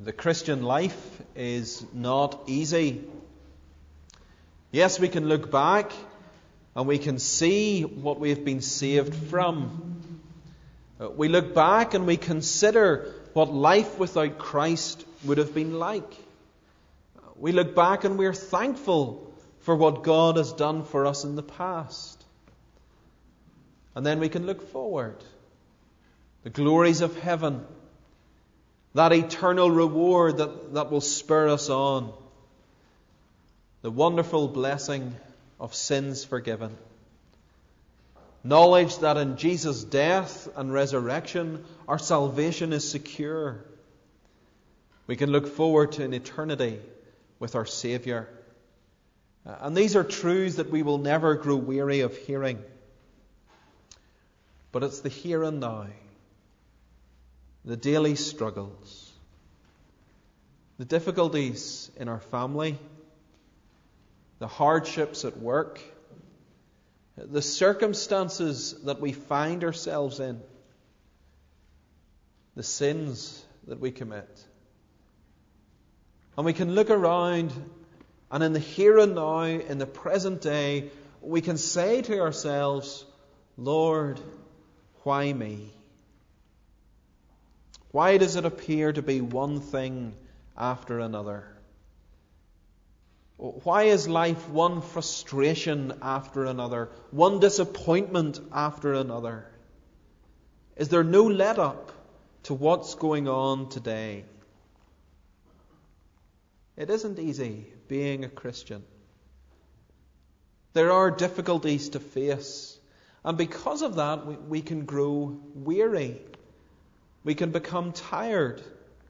The Christian life is not easy. Yes, we can look back and we can see what we have been saved from. We look back and we consider what life without Christ would have been like. We look back and we're thankful for what God has done for us in the past. And then we can look forward. The glories of heaven, that eternal reward that will spur us on. The wonderful blessing of sins forgiven. Knowledge that in Jesus' death and resurrection, our salvation is secure. We can look forward to an eternity with our Saviour. And these are truths that we will never grow weary of hearing. But it's the here and now, the daily struggles, the difficulties in our family, the hardships at work, the circumstances that we find ourselves in, the sins that we commit. And we can look around, and in the here and now, in the present day, we can say to ourselves, Lord, why me? Why does it appear to be one thing after another? Why is life one frustration after another, one disappointment after another? Is there no let up to what's going on today? It isn't easy being a Christian. There are difficulties to face, and because of that, we can grow weary. We can become tired.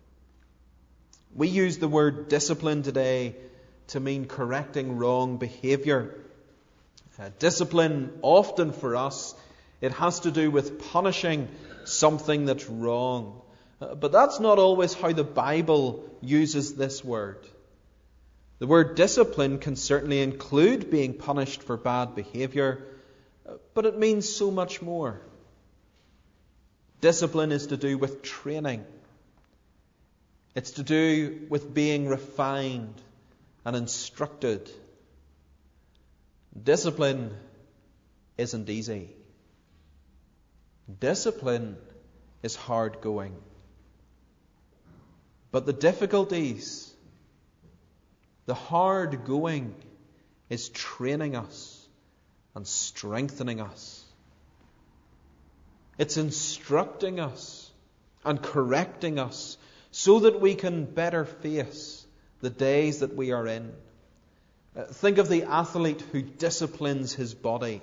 We use the word discipline today to mean correcting wrong behaviour. Discipline, often for us, it has to do with punishing something that's wrong. But that's not always how the Bible uses this word. The word discipline can certainly include being punished for bad behaviour, but it means so much more. Discipline is to do with training. It's to do with being refined and instructed. Discipline isn't easy. Discipline is hard going. But the difficulties, the hard going, is training us and strengthening us. It's instructing us and correcting us so that we can better face the days that we are in. Think of the athlete who disciplines his body.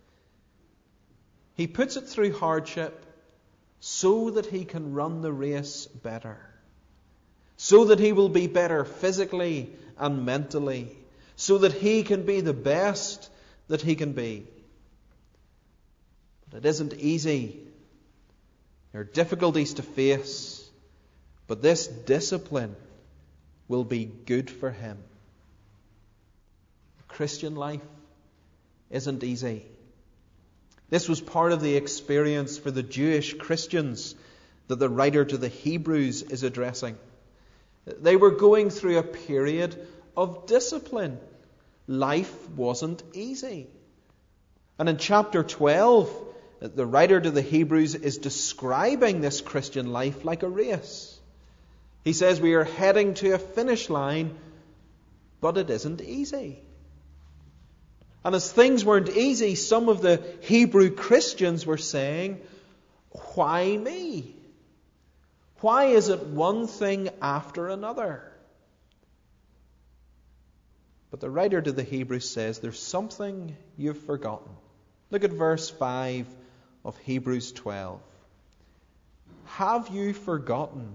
He puts it through hardship so that he can run the race better, so that he will be better physically and mentally, so that he can be the best that he can be. But it isn't easy. There are difficulties to face, but this discipline will be good for him. The Christian life isn't easy. This was part of the experience for the Jewish Christians that the writer to the Hebrews is addressing. They were going through a period of discipline. Life wasn't easy. And in chapter 12, the writer to the Hebrews is describing this Christian life like a race. He says we are heading to a finish line, but it isn't easy. And as things weren't easy, some of the Hebrew Christians were saying, why me? Why is it one thing after another? But the writer to the Hebrews says there's something you've forgotten. Look at verse 5 of Hebrews 12. Have you forgotten?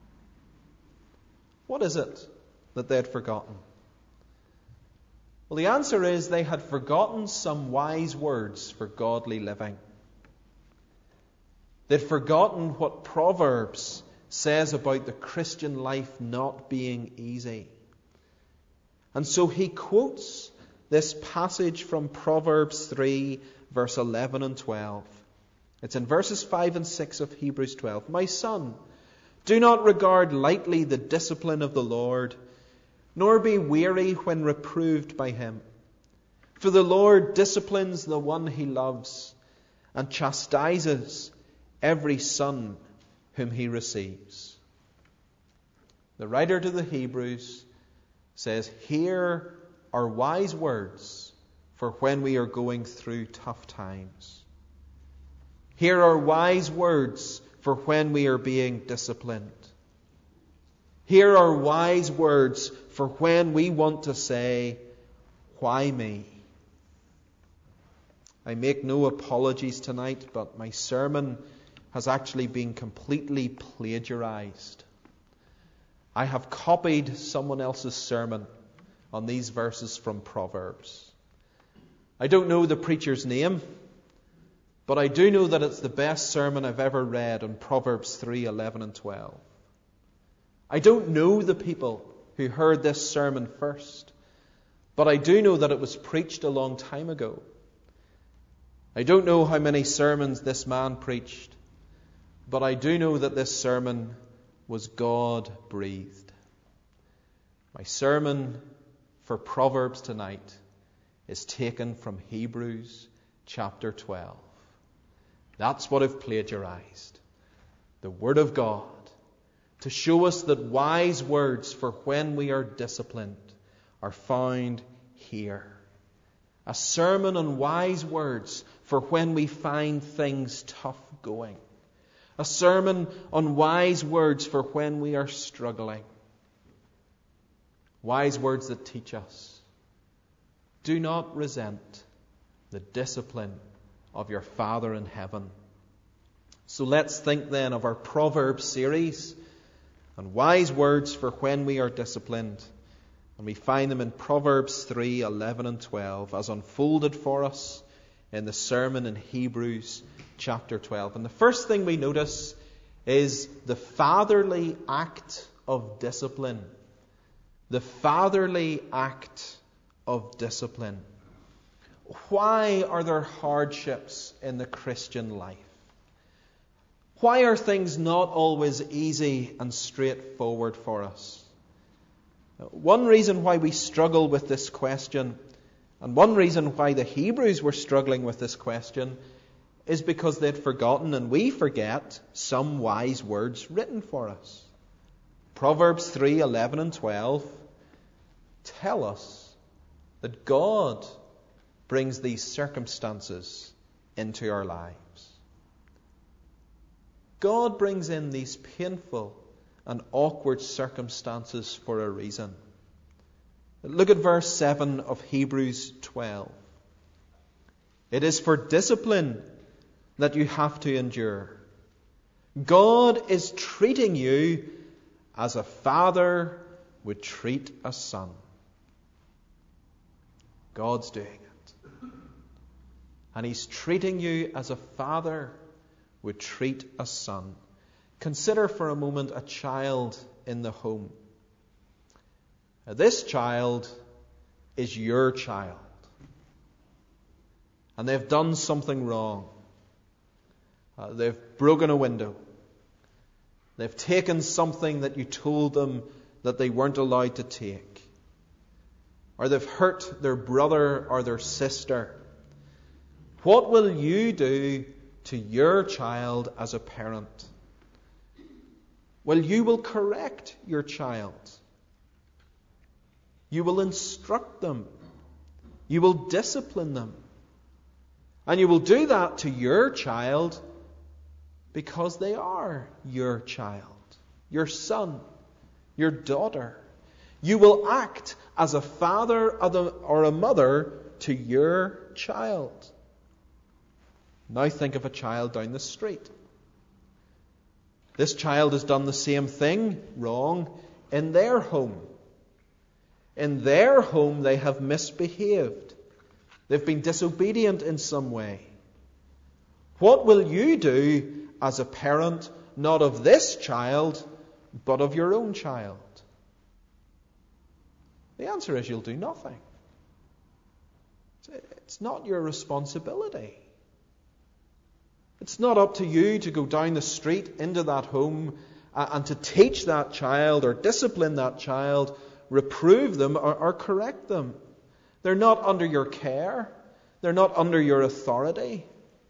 What is it that they had forgotten? Well, the answer is they had forgotten some wise words for godly living. They'd forgotten what Proverbs says about the Christian life not being easy. And so he quotes this passage from Proverbs 3, verse 11 and 12. It's in verses 5 and 6 of Hebrews 12. My son, Do not regard lightly the discipline of the Lord, nor be weary when reproved by him. For the Lord disciplines the one he loves, and chastises every son whom he receives. The writer to the Hebrews says, here are wise words for when we are going through tough times. Here are wise words for when we are being disciplined. Here are wise words for when we want to say, why me? I make no apologies tonight, but my sermon has actually been completely plagiarized. I have copied someone else's sermon on these verses from Proverbs. I don't know the preacher's name, but I do know that it's the best sermon I've ever read on Proverbs 3, 11 and 12. I don't know the people who heard this sermon first, but I do know that it was preached a long time ago. I don't know how many sermons this man preached, but I do know that this sermon was God-breathed. My sermon for Proverbs tonight is taken from Hebrews chapter 12. That's what I've plagiarized. The Word of God, to show us that wise words for when we are disciplined are found here. A sermon on wise words for when we find things tough going. A sermon on wise words for when we are struggling. Wise words that teach us. Do not resent the discipline of your Father in heaven. So let's think then of our Proverbs series and wise words for when we are disciplined. And we find them in Proverbs 3, 11 and 12 as unfolded for us in the sermon in Hebrews chapter 12. And the first thing we notice is the fatherly act of discipline. The fatherly act of discipline. Why are there hardships in the Christian life? Why are things not always easy and straightforward for us? One reason why we struggle with this question, and one reason why the Hebrews were struggling with this question, is because they'd forgotten, and we forget, some wise words written for us. Proverbs 3, 11 and 12 tell us that God brings these circumstances into our lives. God brings in these painful and awkward circumstances for a reason. Look at verse 7 of Hebrews 12. It is for discipline that you have to endure. God is treating you as a father would treat a son. God's doing it. And He's treating you as a father would treat a son. Consider for a moment a child in the home. Now, this child is your child. And they've done something wrong. They've broken a window. They've taken something that you told them that they weren't allowed to take. Or they've hurt their brother or their sister. What will you do to your child as a parent? Well, you will correct your child. You will instruct them. You will discipline them. And you will do that to your child because they are your child, your son, your daughter. You will act as a father or a mother to your child. Now think of a child down the street. This child has done the same thing wrong in their home. In their home they have misbehaved. They've been disobedient in some way. What will you do as a parent, not of this child, but of your own child? The answer is you'll do nothing. It's not your responsibility. It's not up to you to go down the street into that home and to teach that child or discipline that child, reprove them or correct them. They're not under your care. They're not under your authority.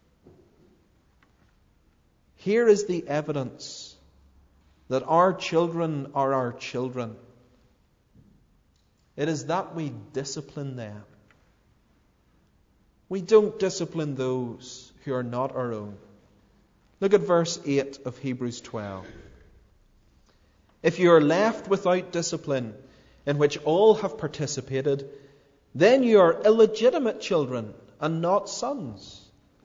Here is the evidence that our children are our children. It is that we discipline them. We don't discipline those who are not our own. Look at verse 8 of Hebrews 12. If you are left without discipline, in which all have participated, then you are illegitimate children and not sons.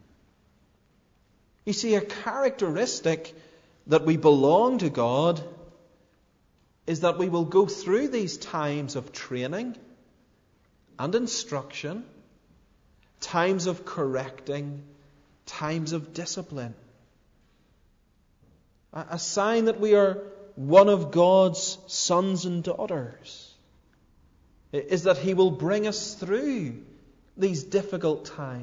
You see, a characteristic that we belong to God is that we will go through these times of training and instruction, times of correcting, times of discipline. A sign that we are one of God's sons and daughters is that He will bring us through these difficult times.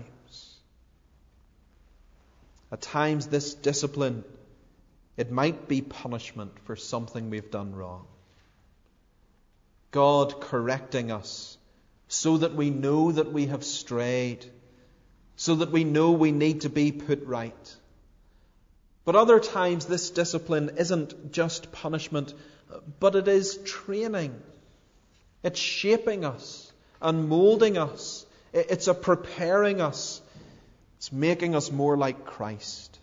At times this discipline, it might be punishment for something we've done wrong. God correcting us so that we know that we have strayed, so that we know we need to be put right. But other times this discipline isn't just punishment, but it is training. It's shaping us and molding us. It's a preparing us. It's making us more like Christ.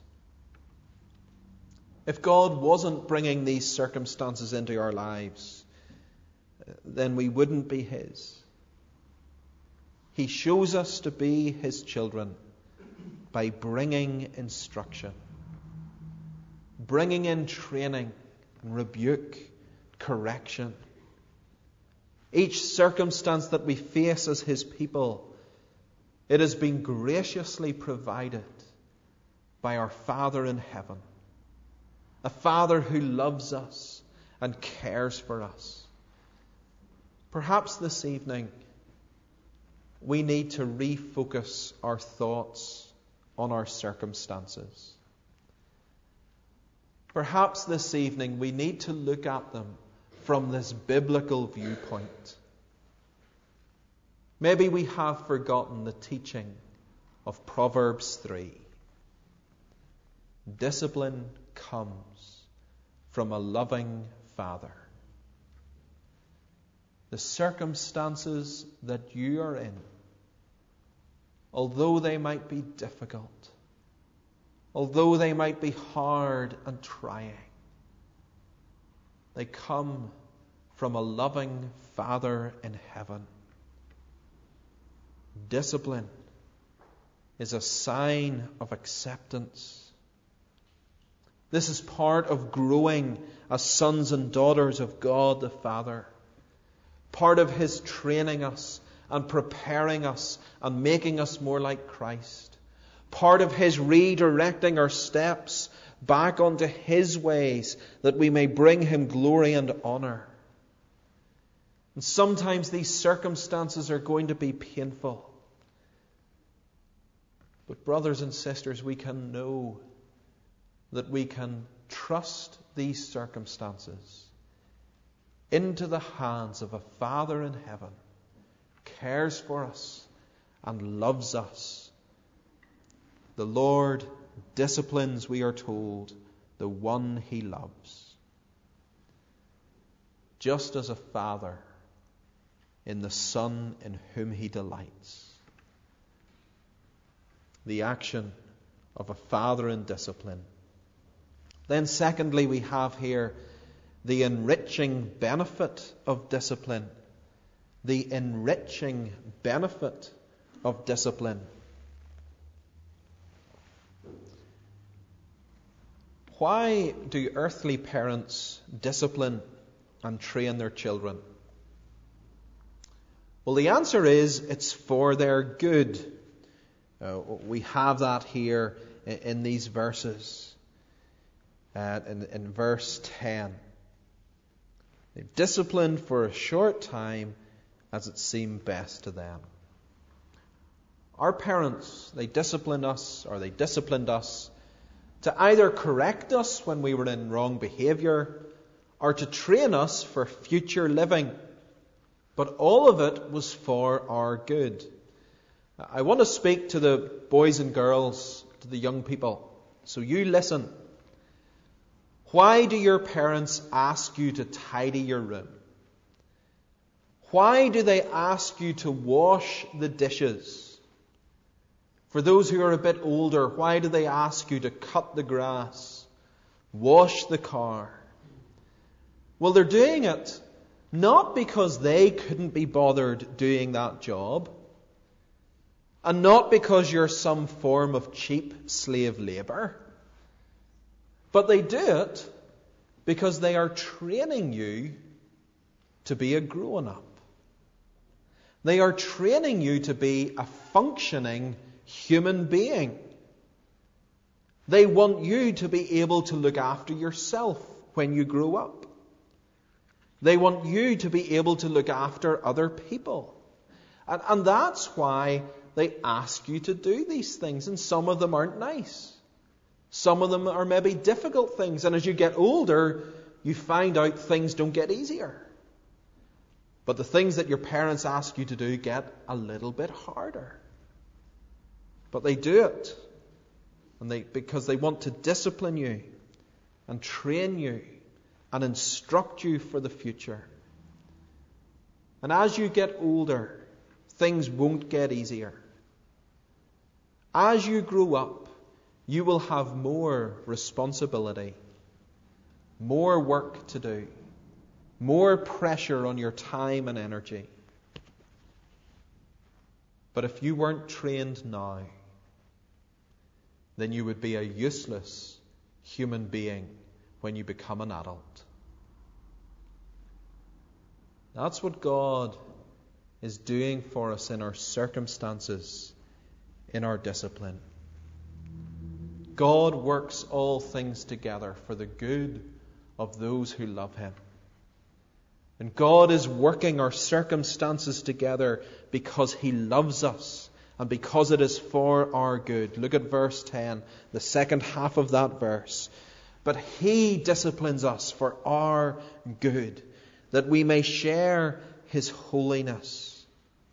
If God wasn't bringing these circumstances into our lives, then we wouldn't be His. He shows us to be His children by bringing instruction, bringing in training and rebuke, correction. Each circumstance that we face as His people, it has been graciously provided by our Father in heaven. A Father who loves us and cares for us. Perhaps this evening we need to refocus our thoughts on our circumstances. Perhaps this evening we need to look at them from this biblical viewpoint. Maybe we have forgotten the teaching of Proverbs 3. Discipline comes from a loving Father. The circumstances that you are in, although they might be difficult, although they might be hard and trying, they come from a loving Father in heaven. Discipline is a sign of acceptance. This is part of growing as sons and daughters of God the Father. Part of His training us and preparing us and making us more like Christ. Part of His redirecting our steps back onto His ways that we may bring Him glory and honor. And sometimes these circumstances are going to be painful. But brothers and sisters, we can know that we can trust these circumstances into the hands of a Father in heaven, cares for us and loves us. The Lord disciplines, we are told, the one He loves. Just as a father in the Son in whom He delights. The action of a father in discipline. Then secondly, we have here the enriching benefit of discipline. The enriching benefit of discipline. Why do earthly parents discipline and train their children? Well, the answer is it's for their good. We have that here in these verses. In verse 10. They've disciplined for a short time as it seemed best to them. Our parents, they disciplined us to either correct us when we were in wrong behaviour or to train us for future living. But all of it was for our good. I want to speak to the boys and girls, to the young people. So you listen. Why do your parents ask you to tidy your room? Why do they ask you to wash the dishes? For those who are a bit older, why do they ask you to cut the grass, wash the car? Well, they're doing it not because they couldn't be bothered doing that job, and not because you're some form of cheap slave labour, but they do it because they are training you to be a grown-up. They are training you to be a functioning human being. They want you to be able to look after yourself when you grow up. They want you to be able to look after other people. And that's why they ask you to do these things. And some of them aren't nice. Some of them are maybe difficult things. And as you get older, you find out things don't get easier. But the things that your parents ask you to do get a little bit harder. But they do it. Because they want to discipline you and train you and instruct you for the future. And as you get older, things won't get easier. As you grow up, you will have more responsibility, more work to do, more pressure on your time and energy. But if you weren't trained now, then you would be a useless human being when you become an adult. That's what God is doing for us in our circumstances, in our discipline. God works all things together for the good of those who love Him. And God is working our circumstances together because He loves us and because it is for our good. Look at verse 10, the second half of that verse. But He disciplines us for our good, that we may share His holiness.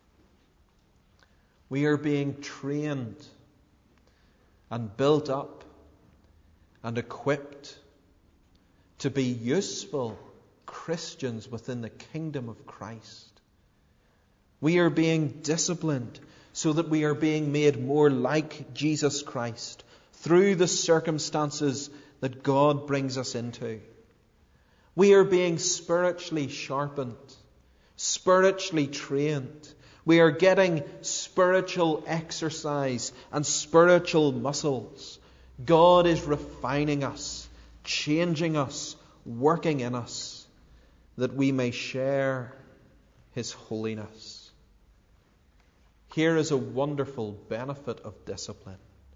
We are being trained and built up and equipped to be useful Christians within the kingdom of Christ. We are being disciplined so that we are being made more like Jesus Christ through the circumstances that God brings us into. We are being spiritually sharpened, spiritually trained. We are getting spiritual exercise and spiritual muscles. God is refining us, changing us, working in us, that we may share His holiness. Here is a wonderful benefit of discipline.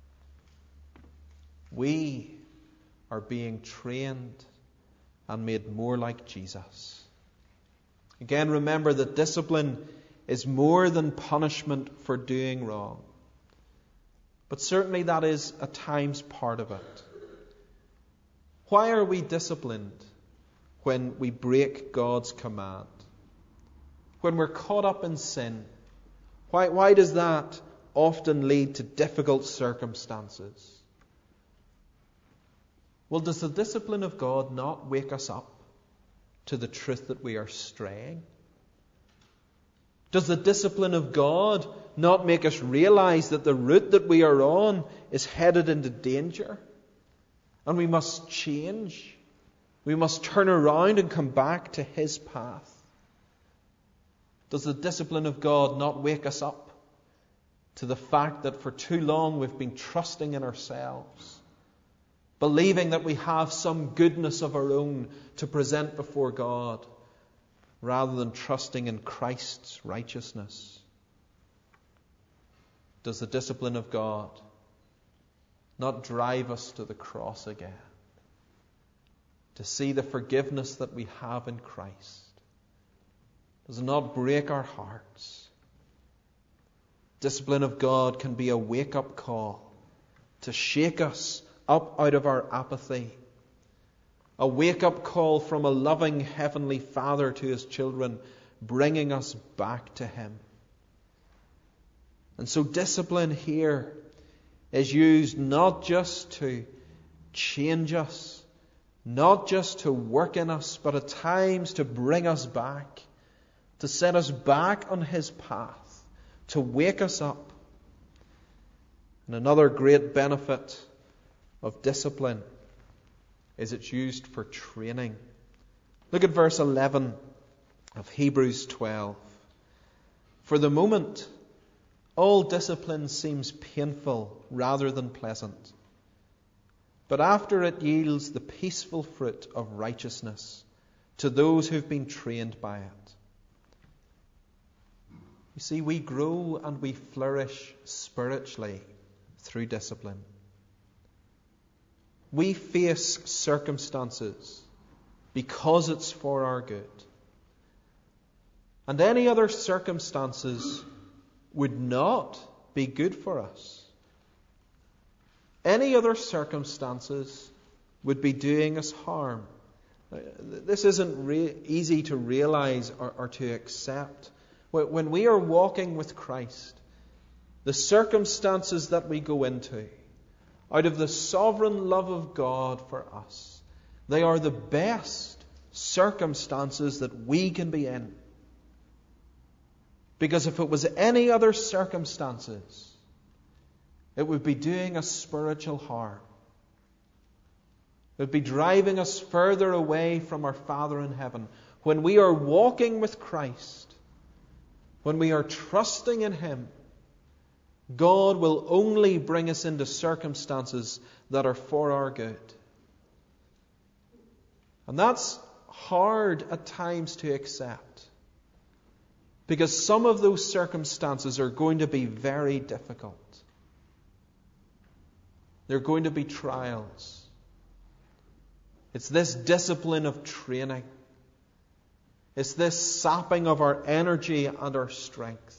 We are being trained and made more like Jesus. Again, remember that discipline is more than punishment for doing wrong. But certainly that is at times part of it. Why are we disciplined when we break God's command? When we're caught up in sin? Why does that often lead to difficult circumstances? Well, does the discipline of God not wake us up to the truth that we are straying? Does the discipline of God not make us realize that the route that we are on is headed into danger? And we must change. We must turn around and come back to His path. Does the discipline of God not wake us up to the fact that for too long we've been trusting in ourselves, believing that we have some goodness of our own to present before God, rather than trusting in Christ's righteousness? Does the discipline of God not drive us to the cross again, to see the forgiveness that we have in Christ? Does it not break our hearts? Discipline of God can be a wake-up call to shake us up out of our apathy. A wake-up call from a loving Heavenly Father to His children, bringing us back to Him. And so discipline here is used not just to change us, not just to work in us, but at times to bring us back, to set us back on His path, to wake us up. And another great benefit of discipline is it's used for training. Look at verse 11 of Hebrews 12. For the moment, all discipline seems painful rather than pleasant. But after it yields the peaceful fruit of righteousness to those who've been trained by it. You see, we grow and we flourish spiritually through discipline. We face circumstances because it's for our good. And any other circumstances would not be good for us. Any other circumstances would be doing us harm. This isn't easy to realize or to accept. When we are walking with Christ, the circumstances that we go into, out of the sovereign love of God for us, they are the best circumstances that we can be in. Because if it was any other circumstances, it would be doing us spiritual harm. It would be driving us further away from our Father in heaven. When we are walking with Christ, when we are trusting in Him, God will only bring us into circumstances that are for our good. And that's hard at times to accept. Because some of those circumstances are going to be very difficult. They're going to be trials. It's this discipline of training. It's this sapping of our energy and our strength.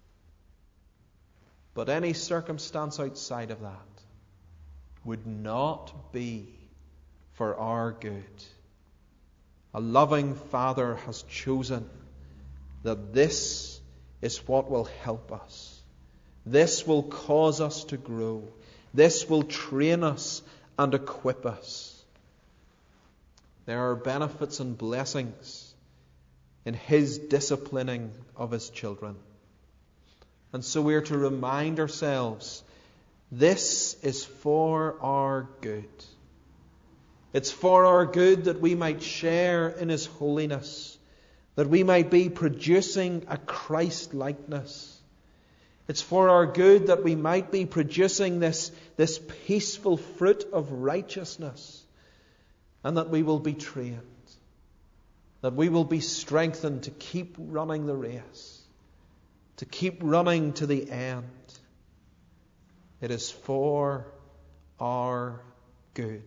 But any circumstance outside of that would not be for our good. A loving Father has chosen that this is what will help us. This will cause us to grow. This will train us and equip us. There are benefits and blessings in His disciplining of His children. And so we are to remind ourselves, this is for our good. It's for our good that we might share in His holiness, that we might be producing a Christ-likeness. It's for our good that we might be producing this peaceful fruit of righteousness, and that we will be trained, that we will be strengthened to keep running the race, to keep running to the end. It is for our good.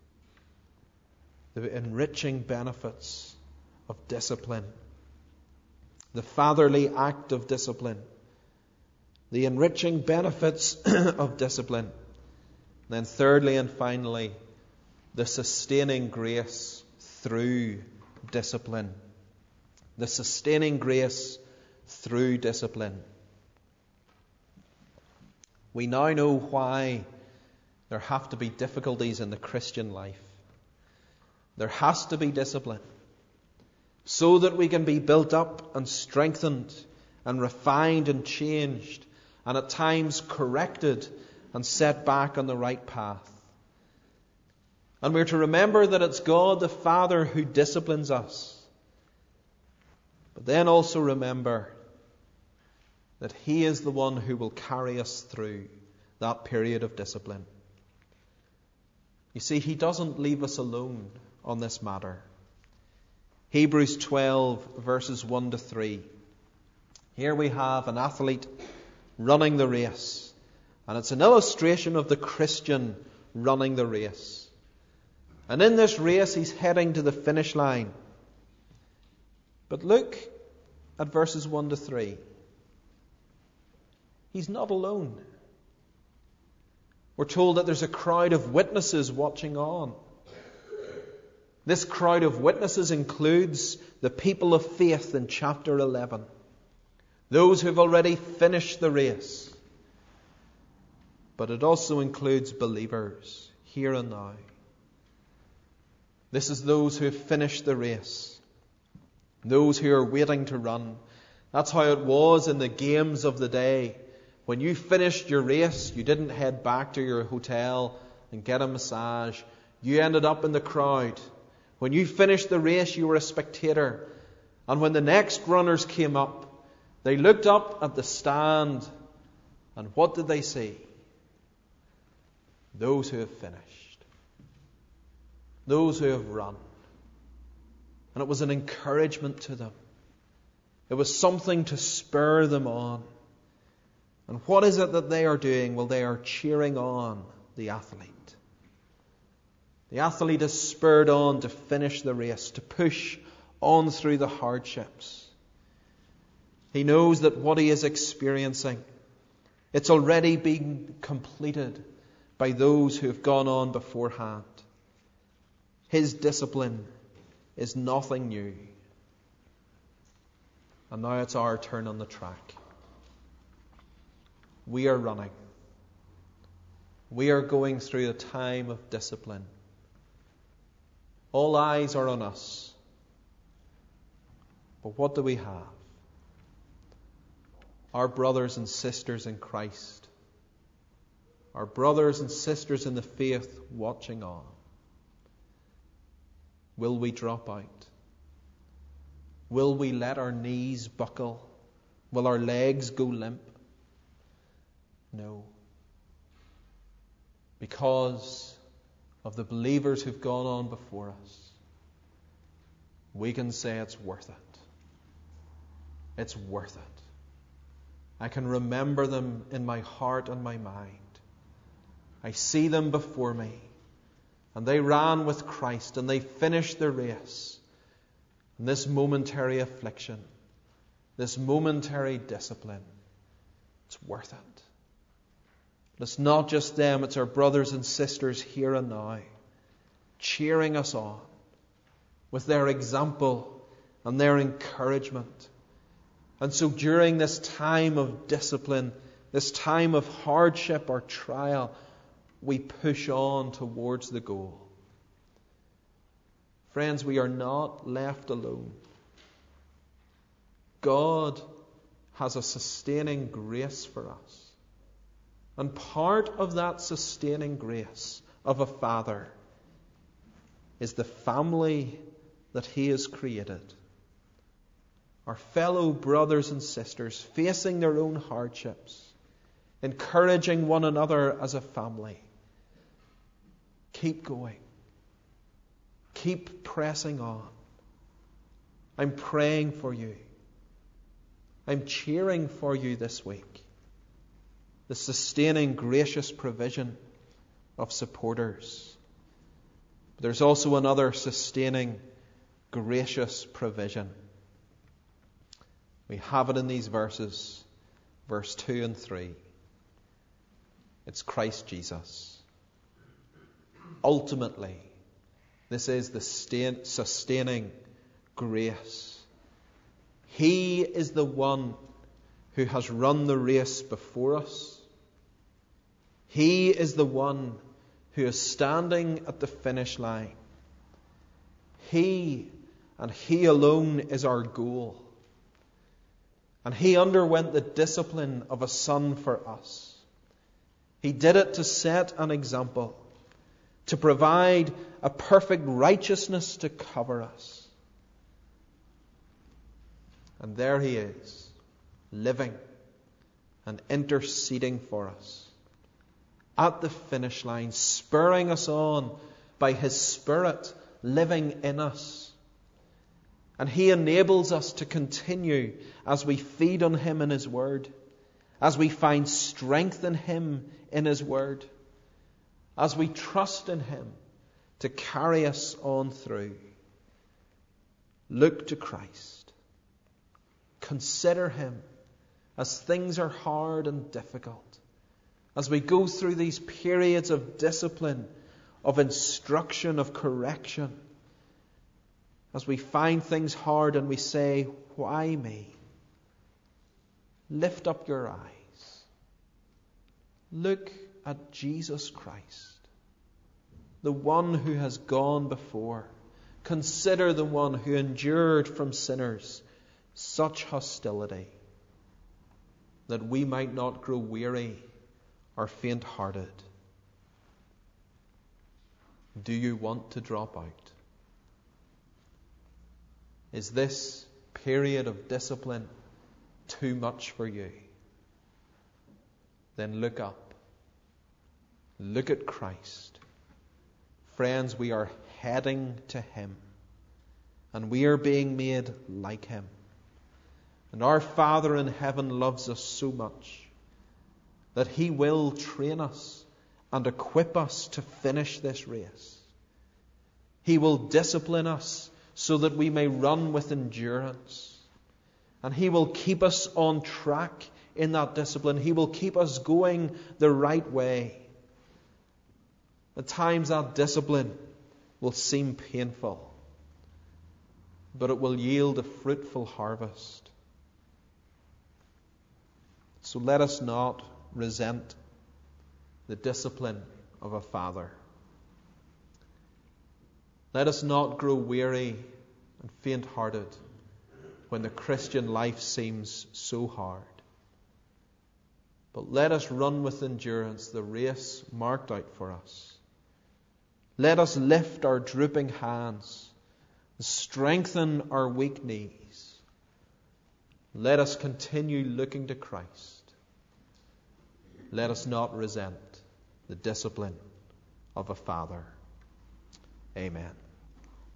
The enriching benefits of discipline, the fatherly act of discipline, the enriching benefits of discipline. And then thirdly and finally, the sustaining grace through discipline. The sustaining grace through discipline. We now know why there have to be difficulties in the Christian life. There has to be discipline so that we can be built up and strengthened and refined and changed and at times corrected and set back on the right path. And we're to remember that it's God the Father who disciplines us. But then also remember that He is the one who will carry us through that period of discipline. You see, He doesn't leave us alone on this matter. Hebrews 12 verses 1 to 3. Here we have an athlete running the race. And it's an illustration of the Christian running the race. And in this race he's heading to the finish line. But look at verses 1 to 3. He's not alone. We're told that there's a crowd of witnesses watching on. This crowd of witnesses includes the people of faith in chapter 11. Those who've already finished the race. But it also includes believers here and now. This is those who have finished the race. Those who are waiting to run. That's how it was in the games of the day. When you finished your race, you didn't head back to your hotel and get a massage. You ended up in the crowd. When you finished the race, you were a spectator. And when the next runners came up, they looked up at the stand, and what did they see? Those who have finished. Those who have run. And it was an encouragement to them. It was something to spur them on. And what is it that they are doing? Well, they are cheering on the athlete. The athlete is spurred on to finish the race, to push on through the hardships. He knows that what he is experiencing, it's already been completed by those who have gone on beforehand. His discipline is nothing new. And now it's our turn on the track. We are running. We are going through a time of discipline. All eyes are on us. But what do we have? Our brothers and sisters in Christ. Our brothers and sisters in the faith watching on. Will we drop out? Will we let our knees buckle? Will our legs go limp? No. Because of the believers who've gone on before us, we can say it's worth it. It's worth it. I can remember them in my heart and my mind. I see them before me. And they ran with Christ and they finished the race. And this momentary affliction, this momentary discipline, it's worth it. But it's not just them, it's our brothers and sisters here and now, cheering us on with their example and their encouragement. And so during this time of discipline, this time of hardship or trial, we push on towards the goal. Friends, we are not left alone. God has a sustaining grace for us. And part of that sustaining grace of a Father is the family that He has created. Our fellow brothers and sisters facing their own hardships, encouraging one another as a family. Keep going. Keep pressing on. I'm praying for you. I'm cheering for you this week. The sustaining, gracious provision of supporters. But there's also another sustaining, gracious provision. We have it in these verses, verse 2 and 3. It's Christ Jesus. Ultimately, this is the sustaining grace. He is the one who has run the race before us. He is the one who is standing at the finish line. He and He alone is our goal. And He underwent the discipline of a son for us. He did it to set an example, to provide a perfect righteousness to cover us. And there He is, living and interceding for us at the finish line, spurring us on by His Spirit living in us. And He enables us to continue as we feed on Him in His Word, as we find strength in Him in His Word, as we trust in Him to carry us on through. Look to Christ. Consider Him as things are hard and difficult. as we go through these periods of discipline, of instruction, of correction, as we find things hard and we say, why me? Lift up your eyes. Look at Jesus Christ, the one who has gone before. Consider the one who endured from sinners such hostility, that we might not grow weary or faint-hearted. Do you want to drop out? Is this period of discipline too much for you? Then look up. Look at Christ. Friends, we are heading to Him, and we are being made like Him. And our Father in heaven loves us so much that He will train us and equip us to finish this race. He will discipline us so that we may run with endurance. And He will keep us on track in that discipline. He will keep us going the right way. At times that discipline will seem painful, but it will yield a fruitful harvest. So let us not resent the discipline of a father. Let us not grow weary and faint-hearted when the Christian life seems so hard. But let us run with endurance the race marked out for us. Let us lift our drooping hands, strengthen our weak knees. Let us continue looking to Christ. Let us not resent the discipline of a father. Amen.